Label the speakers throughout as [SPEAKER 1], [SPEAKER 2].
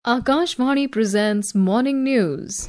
[SPEAKER 1] Akashvani presents Morning News.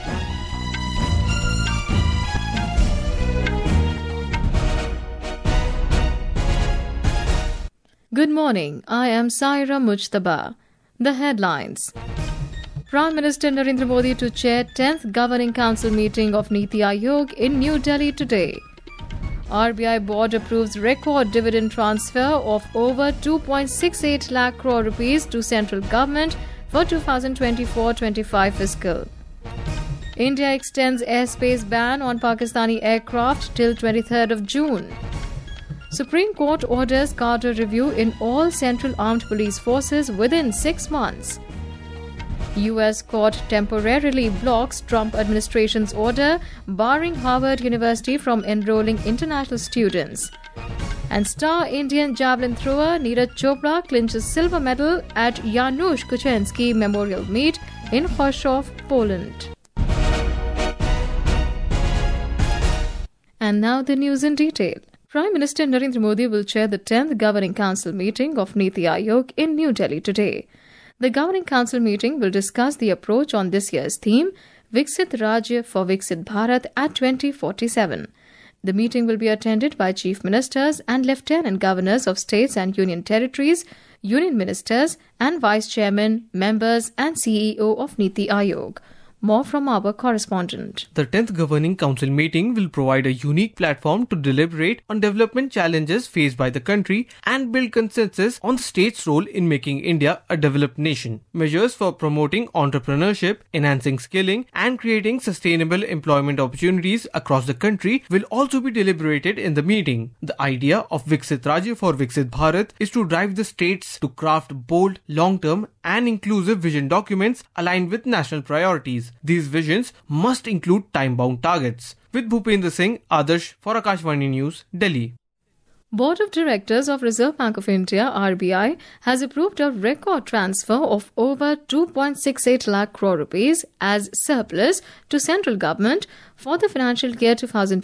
[SPEAKER 1] Good morning. I am Saira Mujtaba. The headlines. Prime Minister Narendra Modi to chair 10th Governing Council meeting of Niti Aayog in New Delhi today. RBI board approves record dividend transfer of over 2.68 lakh crore rupees to central government for 2024-25 fiscal. India extends airspace ban on Pakistani aircraft till 23rd of June. Supreme Court orders cadre review in all Central Armed Police Forces within 6 months. US court temporarily blocks Trump administration's order barring Harvard University from enrolling international students. And star Indian javelin thrower Neeraj Chopra clinches silver medal at Janusz Kuchenski Memorial Meet in Chorzów, Poland. And now the news in detail. Prime Minister Narendra Modi will chair the 10th Governing Council meeting of Niti Aayog in New Delhi today. The Governing Council meeting will discuss the approach on this year's theme, Viksit Rajya for Viksit Bharat at 2047. The meeting will be attended by Chief Ministers and Lieutenant Governors of states and union territories, union ministers and Vice Chairmen, members and CEO of Niti Aayog. More from our correspondent.
[SPEAKER 2] The 10th Governing Council meeting will provide a unique platform to deliberate on development challenges faced by the country and build consensus on the state's role in making India a developed nation. Measures for promoting entrepreneurship, enhancing skilling and creating sustainable employment opportunities across the country will also be deliberated in the meeting. The idea of Viksit Rajya for Viksit Bharat is to drive the states to craft bold, long-term and inclusive vision documents aligned with national priorities. These visions must include time-bound targets. With Bhupendra Singh, Adarsh for Akashvani News, Delhi.
[SPEAKER 1] Board of Directors of Reserve Bank of India (RBI) has approved a record transfer of over 2.68 lakh crore rupees as surplus to central government for the financial year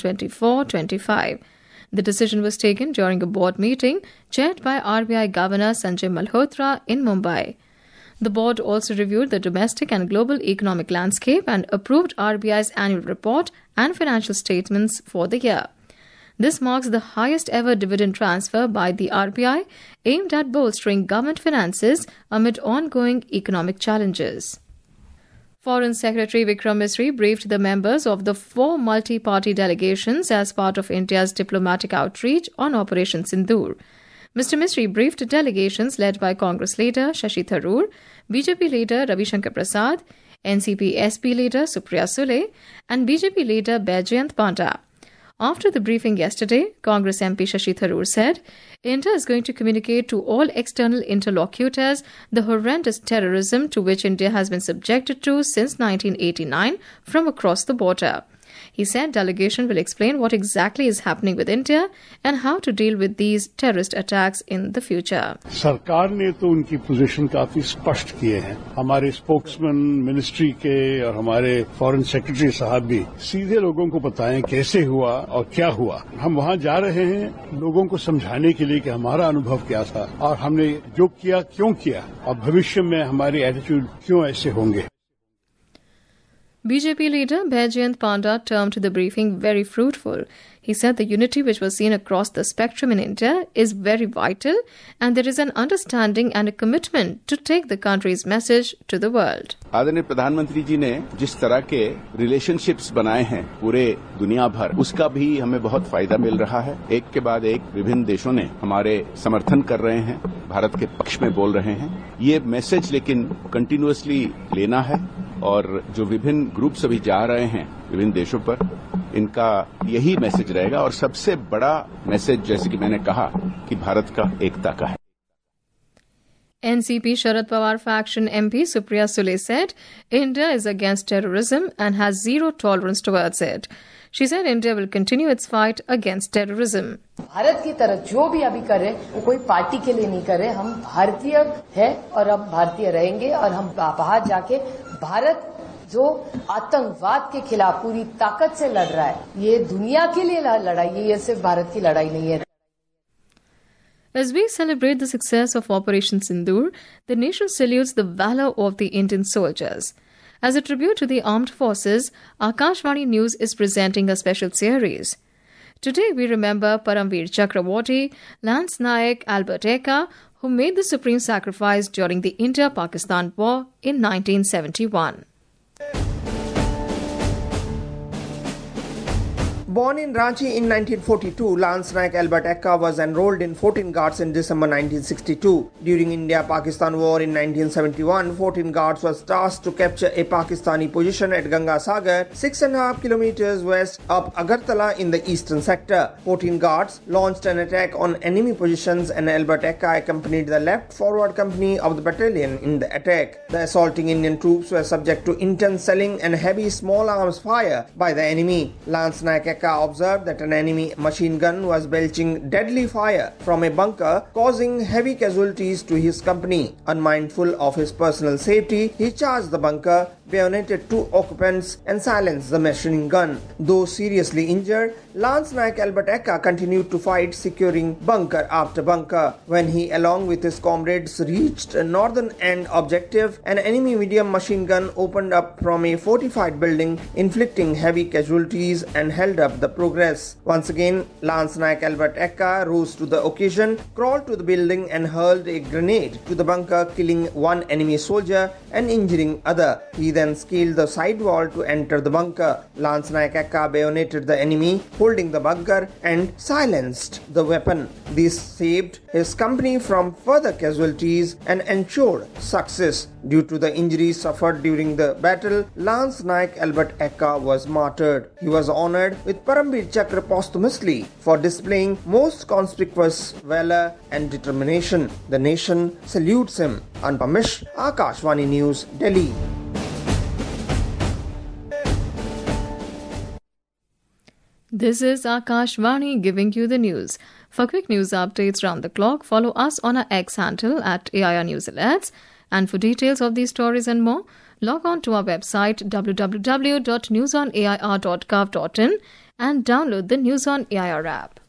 [SPEAKER 1] 2024-25. The decision was taken during a board meeting chaired by RBI Governor Sanjay Malhotra in Mumbai. The board also reviewed the domestic and global economic landscape and approved RBI's annual report and financial statements for the year. This marks the highest ever dividend transfer by the RBI aimed at bolstering government finances amid ongoing economic challenges. Foreign Secretary Vikram Misri briefed the members of the 4 multi-party delegations as part of India's diplomatic outreach on Operation Sindoor. Mr. Misri briefed delegations led by Congress leader Shashi Tharoor, BJP leader Ravi Shankar Prasad, NCP SP leader Supriya Sule, and BJP leader Baijayant Panda. After the briefing yesterday, Congress MP Shashi Tharoor said, India is going to communicate to all external interlocutors the horrendous terrorism to which India has been subjected to since 1989 from across the border. He said delegation will explain what exactly is happening with India and how to deal with these terrorist attacks in the future.
[SPEAKER 3] सरकार ने तो उनकी position काफी स्पष्ट किए हैं. हमारे spokesman ministry के और हमारे फॉरेन सेक्रेटरी साहब भी सीधे लोगों को बताएं कैसे हुआ और क्या हुआ. हम वहां जा रहे हैं लोगों को समझाने के लिए कि हमारा अनुभव क्या था और हमने जो किया क्यों किया और भविष्य में हमारी एटीट्यूड क्यों ऐसे होंगे.
[SPEAKER 1] BJP leader Baijayant Panda termed the briefing very fruitful. He said the unity which was seen across the spectrum in India is very vital and there is an understanding and a commitment to take the country's message to the world.
[SPEAKER 4] आदरणीय प्रधानमंत्री जी ने जिस तरह के relationships बनाए हैं पूरे दुनिया भर, उसका भी हमें बहुत फायदा मिल रहा है. एक के बाद एक विभिन्न देशों ने हमारे समर्थन कर रहे हैं, भारत के पक्ष में बोल रहे हैं. ये मैसेज लेकिन कंटिन्यूअसली लेना है और जो विभिन्न ग्रुप्स अभी जा रहे हैं विभिन्न देशों पर, इनका यही मैसेज रहेगा और सबसे बड़ा मैसेज जैसे कि मैंने कहा कि भारत का एकता का है.
[SPEAKER 1] NCP Sharad Pawar faction MP Supriya Sule said India is against terrorism and has zero tolerance towards it. She said India will continue its fight against terrorism.
[SPEAKER 5] Bharat की तरफ जो भी अभी कर रहे हैं वो कोई पार्टी के लिए नहीं कर रहे. हम भारतीय हैं और अब भारतीय रहेंगे और हम बाहर जाके भारत जो आतंकवाद के खिलाफ पूरी ताकत से लड़ रहा है, ये दुनिया के लिए लड़ाई है, ये सिर्फ भारत की लड़ाई नहीं है.
[SPEAKER 1] As we celebrate the success of Operation Sindoor, the nation salutes the valor of the Indian soldiers. As a tribute to the armed forces, Akashvani News is presenting a special series. Today we remember Paramveer Chakraborty, Lance Naik Albert Eka, who made the supreme sacrifice during the India-Pakistan War in 1971.
[SPEAKER 6] Born in Ranchi in 1942, Lance Naik Albert Eka was enrolled in 14 Guards in December 1962. During India-Pakistan War in 1971, 14 Guards was tasked to capture a Pakistani position at Ganga Sagar, 6.5 kilometers west of Agartala in the eastern sector. 14 Guards launched an attack on enemy positions and Albert Eka accompanied the left forward company of the battalion in the attack. The assaulting Indian troops were subject to intense shelling and heavy small arms fire by the enemy. Lance Naik Eka observed that an enemy machine gun was belching deadly fire from a bunker, causing heavy casualties to his company. Unmindful of his personal safety, he charged the bunker, bayoneted 2 occupants and silenced the machine gun. Though seriously injured, Lance Naik Albert Eka continued to fight, securing bunker after bunker. When he, along with his comrades, reached a northern end objective, an enemy medium machine gun opened up from a fortified building, inflicting heavy casualties and held up the progress. Once again, Lance Naik Albert Eka rose to the occasion, crawled to the building and hurled a grenade to the bunker, killing 1 enemy soldier and injuring other. He then scaled the side wall to enter the bunker. Lance Naik Eka bayoneted the enemy, holding the bunker, and silenced the weapon. This saved his company from further casualties and ensured success. Due to the injuries suffered during the battle, Lance Naik Albert Eka was martyred. He was honored with Paramveer Chakra posthumously for displaying most conspicuous valor and determination. The nation salutes him. Anupam Mishra, Akashvani News, Delhi.
[SPEAKER 1] This is Akashvani giving you the news. For quick news updates round the clock, follow us on our X handle at AIR News Alerts. And for details of these stories and more, log on to our website www.newsonair.gov.in and download the News on AIR app.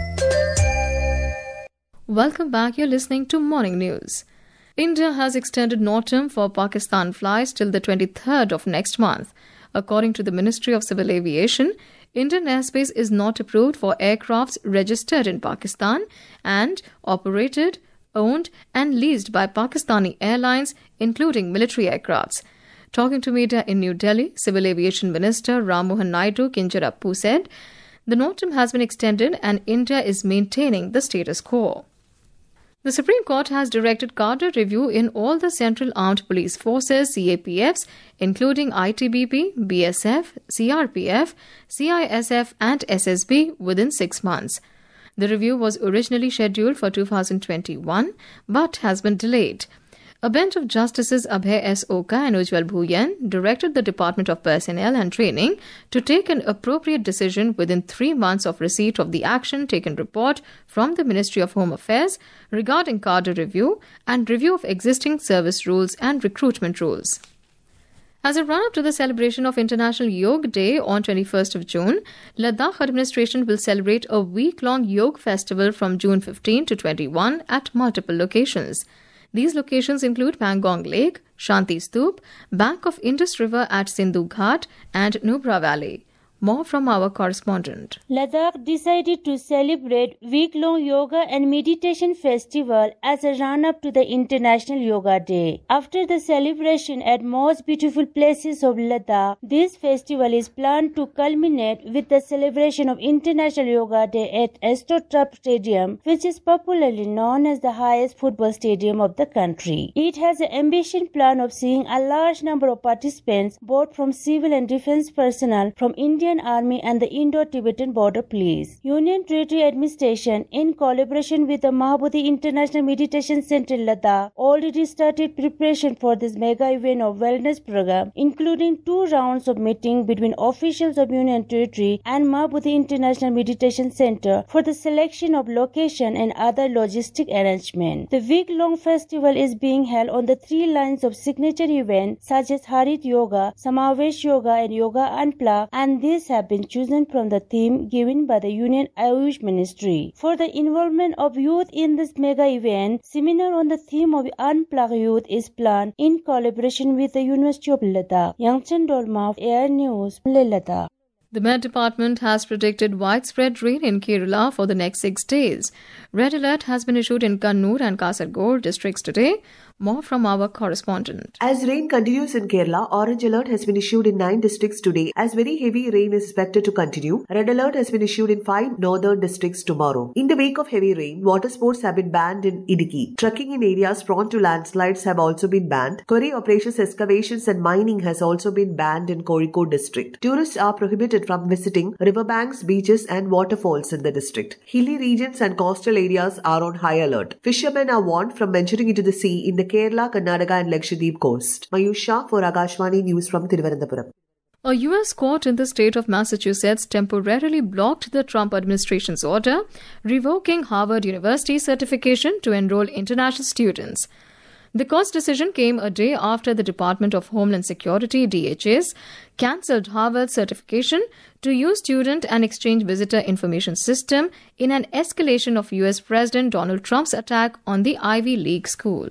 [SPEAKER 1] Welcome back. You're listening to Morning News. India has extended NOTAM for Pakistan flights till the 23rd of next month. According to the Ministry of Civil Aviation, Indian airspace is not approved for aircrafts registered in Pakistan and operated, owned and leased by Pakistani airlines, including military aircrafts. Talking to media in New Delhi, Civil Aviation Minister Ram Mohan Naidu Kinjarappu said, the NOTAM has been extended and India is maintaining the status quo. The Supreme Court has directed cadre review in all the Central Armed Police Forces CAPFs, including ITBP, BSF, CRPF, CISF and SSB within 6 months. The review was originally scheduled for 2021 but has been delayed. A bench of Justices Abhay S. Oka and Ujjwal Bhuyan directed the Department of Personnel and Training to take an appropriate decision within 3 months of receipt of the action taken report from the Ministry of Home Affairs regarding cadre review and review of existing service rules and recruitment rules. As a run-up to the celebration of International Yoga Day on 21st of June, Ladakh administration will celebrate a week-long yoga festival from June 15 to 21 at multiple locations. These locations include Pangong Lake, Shanti Stoop, bank of Indus River at Sindhu Ghat and Nubra Valley. More from our correspondent.
[SPEAKER 7] Ladakh decided to celebrate week-long yoga and meditation festival as a run-up to the International Yoga Day. After the celebration at most beautiful places of Ladakh, this festival is planned to culminate with the celebration of International Yoga Day at Astroturf Stadium, which is popularly known as the highest football stadium of the country. It has an ambitious plan of seeing a large number of participants, both from civil and defense personnel, from Indian Army and the Indo-Tibetan Border Police. Union Territory Administration, in collaboration with the Mahabodhi International Meditation Center Ladakh, already started preparation for this mega event of wellness program, including 2 rounds of meeting between officials of Union Territory and Mahabodhi International Meditation Center for the selection of location and other logistic arrangements. The week-long festival is being held on the 3 lines of signature events such as Harit Yoga, Samavesh Yoga and Yoga Unplugged, and this places have been chosen from the theme given by the Union Ayush Ministry. For the involvement of youth in this mega event, seminar on the theme of Unplug Youth is planned in collaboration with the University of Ladakh. Yangchen Dolma, Air News, Ladakh.
[SPEAKER 1] The Met Department has predicted widespread rain in Kerala for the next 6 days. Red alert has been issued in Kannur and Kasaragod districts today. More from our correspondent.
[SPEAKER 8] As rain continues in Kerala, orange alert has been issued in 9 districts today as very heavy rain is expected to continue. Red alert has been issued in 5 northern districts tomorrow. In the wake of heavy rain, water sports have been banned in Idukki. Trekking in areas prone to landslides have also been banned. Quarry operations, excavations and mining has also been banned in Kozhikode district. Tourists are prohibited from visiting riverbanks, beaches and waterfalls in the district. Hilly regions and coastal areas are on high alert. Fishermen are warned from venturing into the sea in the Kerala, Karnataka and Lakshadweep coast. Mayush Shah for Akashvani News from Thiruvananthapuram.
[SPEAKER 1] A U.S. court in the state of Massachusetts temporarily blocked the Trump administration's order revoking Harvard University's certification to enroll international students. The court's decision came a day after the Department of Homeland Security, DHS, cancelled Harvard's certification to use Student and Exchange Visitor Information System in an escalation of U.S. President Donald Trump's attack on the Ivy League school.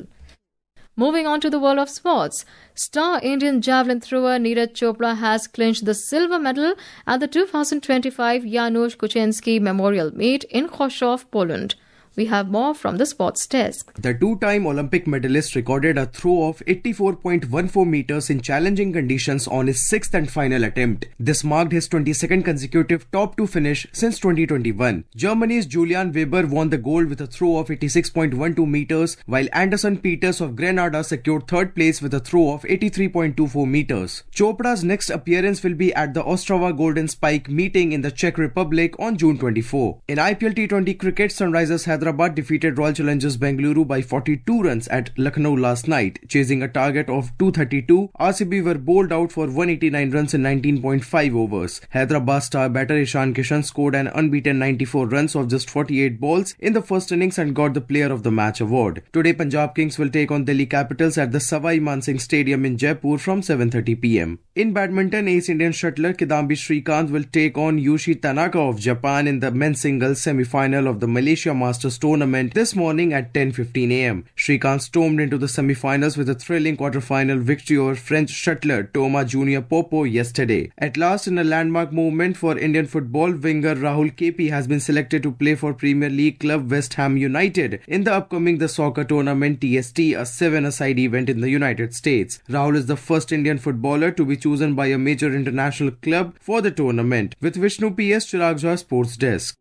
[SPEAKER 1] Moving on to the world of sports, star Indian javelin thrower Neeraj Chopra has clinched the silver medal at the 2025 Janusz Kuchenski Memorial Meet in Chorzów, Poland. We have more from the sports desk.
[SPEAKER 9] The two-time Olympic medalist recorded a throw of 84.14 meters in challenging conditions on his sixth and final attempt. This marked his 22nd consecutive top 2 finish since 2021. Germany's Julian Weber won the gold with a throw of 86.12 meters, while Anderson Peters of Grenada secured third place with a throw of 83.24 meters. Chopra's next appearance will be at the Ostrava Golden Spike meeting in the Czech Republic on June 24. In IPL T20 cricket, Sunrisers Hyderabad defeated Royal Challengers Bengaluru by 42 runs at Lucknow last night. Chasing a target of 232, RCB were bowled out for 189 runs in 19.5 overs. Hyderabad star batter Ishan Kishan scored an unbeaten 94 runs of just 48 balls in the first innings and got the Player of the Match award. Today, Punjab Kings will take on Delhi Capitals at the Savai Mansingh Stadium in Jaipur from 7:30 p.m. In badminton, ace Indian shuttler Kidambi Srikanth will take on Yushi Tanaka of Japan in the men's singles semi-final of the Malaysia Masters tournament this morning at 10:15 a.m. Srikanth stormed into the semi-finals with a thrilling quarter-final victory over French shuttler Thomas Junior Popo yesterday. At last, in a landmark movement for Indian football, winger Rahul KP has been selected to play for Premier League club West Ham United in the upcoming The Soccer Tournament TST, a 7-a-side event in the United States. Rahul is the first Indian footballer to be chosen by a major international club for the tournament. With Vishnu PS, Chirag Jha, Sports Desk.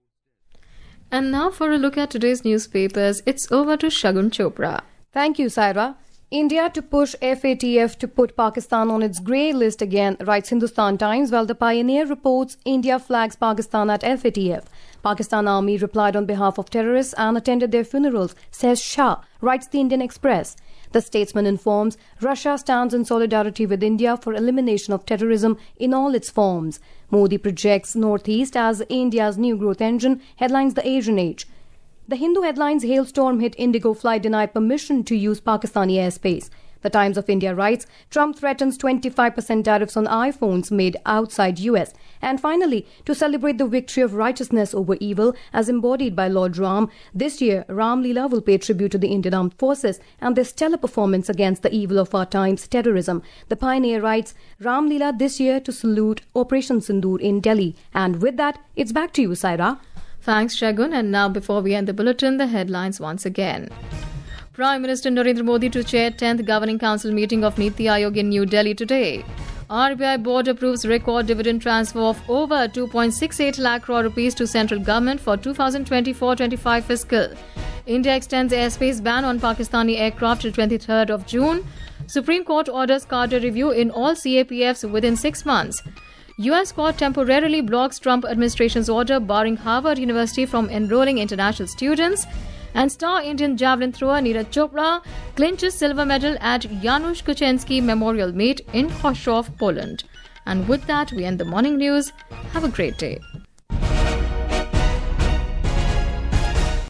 [SPEAKER 1] And now for a look at today's newspapers, it's over to Shagun Chopra.
[SPEAKER 10] Thank you, Saira. India to push FATF to put Pakistan on its grey list again, writes Hindustan Times, while the Pioneer reports India flags Pakistan at FATF. Pakistan Army replied on behalf of terrorists and attended their funerals, says Shah, writes the Indian Express. The statesman informs Russia stands in solidarity with India for elimination of terrorism in all its forms. Modi projects Northeast as India's new growth engine, headlines The Asian Age. The Hindu headlines hailstorm hit Indigo flight denied permission to use Pakistani airspace. The Times of India writes Trump threatens 25% tariffs on iPhones made outside US. And finally, to celebrate the victory of righteousness over evil as embodied by Lord Ram, this year Ram Leela will pay tribute to the Indian Armed Forces and their stellar performance against the evil of our times, terrorism. The Pioneer writes Ram Leela this year to salute Operation Sindoor in Delhi. And with that, it's back to you, Saira.
[SPEAKER 1] Thanks, Shagun. And now, before we end the bulletin, the headlines once again. Prime Minister Narendra Modi to chair 10th Governing Council meeting of Niti Aayog in New Delhi today. RBI board approves record dividend transfer of over 2.68 lakh crore rupees to central government for 2024-25 fiscal. India extends airspace ban on Pakistani aircraft till 23rd of June. Supreme Court orders cadre review in all CAPFs within 6 months. US court temporarily blocks Trump administration's order barring Harvard University from enrolling international students. And star Indian javelin thrower Neeraj Chopra clinches silver medal at Janusz Kuchenski Memorial Meet in Chorzów, Poland. And with that, we end the morning news. Have a great day.